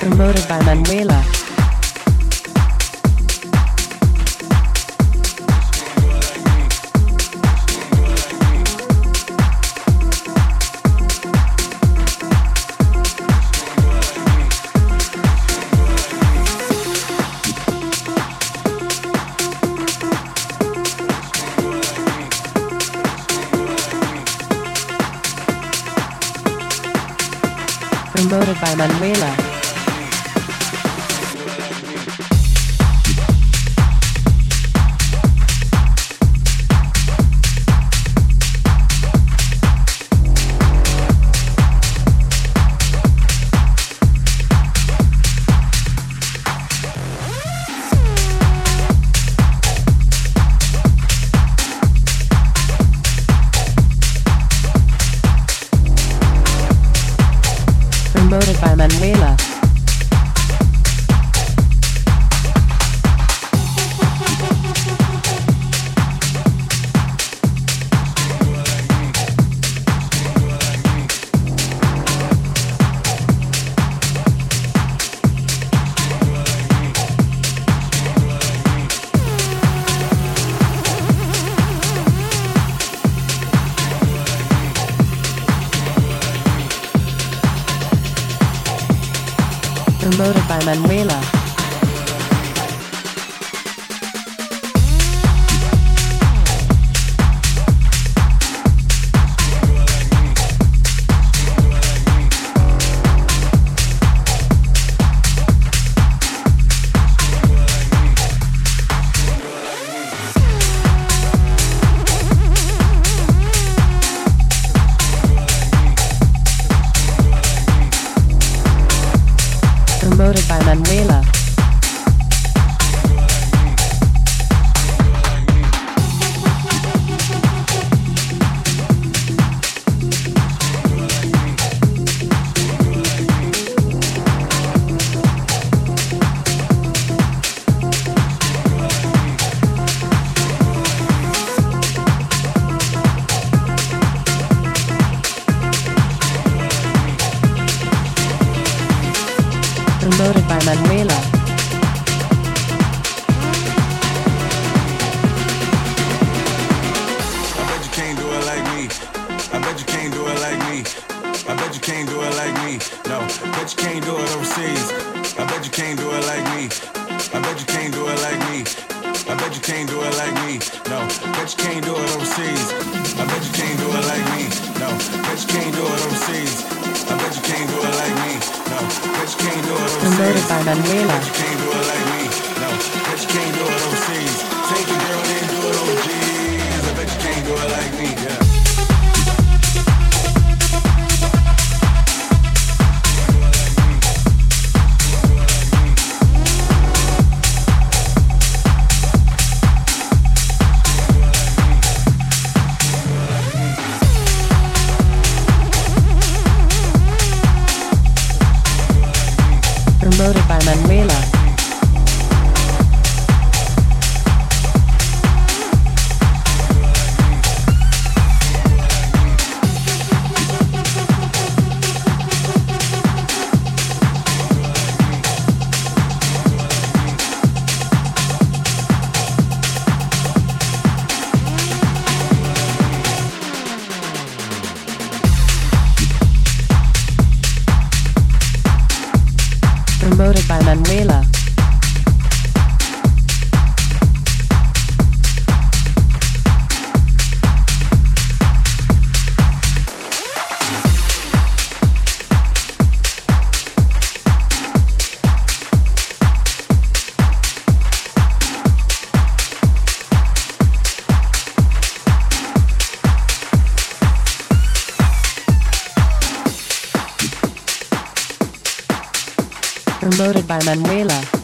Promoted by Manuela. Promoted by Manuela. Promoted by Manuela. Promoted by Manuela. Promoted by Manuela. Promoted by Manuela. I bet you can't do it like me. I bet you can't do it like me. I bet you can't do it like me. No, bet you can't do it overseas. I bet you can't do it like me. I bet you can't do it like me. I bet you can't do it like me. No, bet you can't do it overseas. I bet you can't do it like me. No, bet you can't do it overseas. I bet you can't do it like me. No, bet you can't do it overseas. Promoted by Manuela. Bet you can't do it like me. No, bet you can't do it overseas. Take it, girl, then do it overseas. I bet you can't do it like me. Yeah. Promoted by Manuela. Promoted by Manuela. Promoted by Manuela.